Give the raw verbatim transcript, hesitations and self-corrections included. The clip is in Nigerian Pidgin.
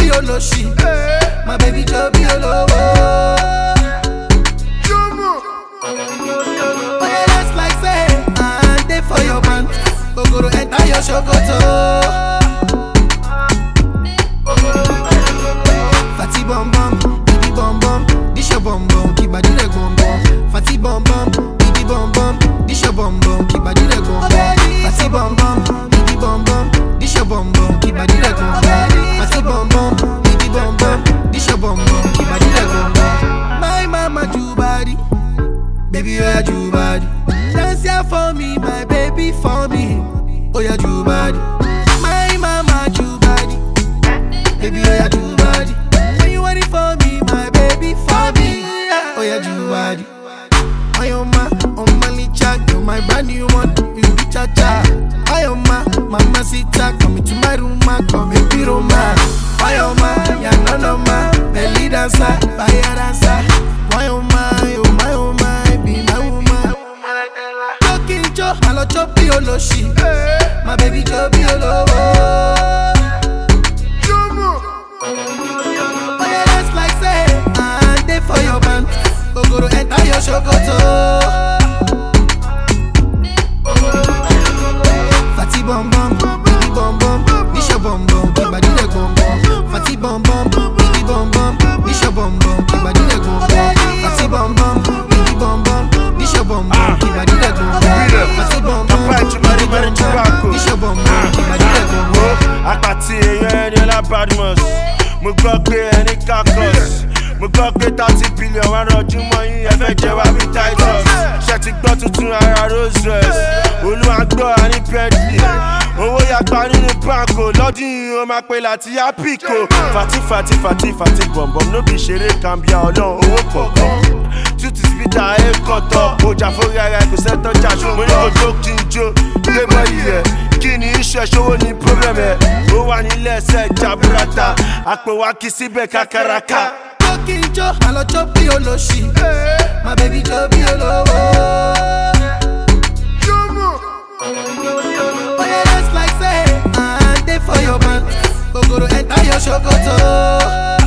choppy oloshi. My baby choppy olowo. Oh yeah, that's like say, and they for your man. Ogoro enter your shokoto. Fatty bum bum, baby bum bum, this your bum bum, keep body leg bum bum. Fatty bum bum, baby bum bum, this your bum bum, keep body leg bum bum. Fatty bum bum, baby bum bum, this your bum bum, keep body leg bum bum. Fatty bum bum, baby bum bum, this your bum bum, keep body leg bum bum. My mama do body, baby oh yeah do body. Dance here for me, my baby for me. Oh yeah do body. My mama do body, baby oh yeah do body. When you want it for me, my baby for me. Oh yeah do body. I am my, on my licha, you're my brand new one. You be cha cha. I am my, mama sita, come into my room, ma, come in the room, ma. I am my, ya no no ma, belly dancer, fire dancer. I am my, oh my, oh my, be my woman. Talking jo, I love choppy oloshi. My baby choppy olowo. Oh yeah, that's like say, and they for your man. Ogoro enter your shokoto. Fatty bum bum, baby bum bum, this your bum bum, keep body leg bum bum. Fatty bum bum, baby bum bum, this your bum bum, keep body leg bum bum. Fatty bum bum, baby bum bum, this your bum bum, keep body leg bum bum. Fatty bum bum, baby bum bum, this your bum bum, keep body leg bum bum. Àpàtì èèyàn ẹni ọlá Badmus, mo gbọ́ pé ẹni kakọ́s. Mo gbọ́ pé thirty billion wá rọjú mọ́ yín ẹ fẹ́ jẹ wá bí Titus. Ṣé ti gbọ́ tuntun ara Rolls Royce? Olúwa gbọ́ àní Bentley. Owó yàgbá nínú báńkò lọ́dún yìí ó máa pe láti Apico. Fati fati fati fati bọ̀m̀bọ̀m ló bí ṣeré kàmbíà ọlọ́run owó pọ̀pọ̀. Tútù spita ẹ̀ kọ̀tọ̀. Ọjà fórí ara ẹ̀ kò sẹ́tọ̀ jà ṣó. Mo ní kò jó kí n jó. Gbé bọ́ọ̀lì rẹ̀. Kí ni iṣẹ́ ṣòwò ní problem ẹ̀? Ó wà nílẹ̀ ẹsẹ̀ jaburata. Àpò wa kì í síbẹ̀ kákàràkà. Talking jo, I love choppy oloshi. My baby choppy olowo. Oh yeah, that's like say, and they for your man. Ogoro enter your shokoto.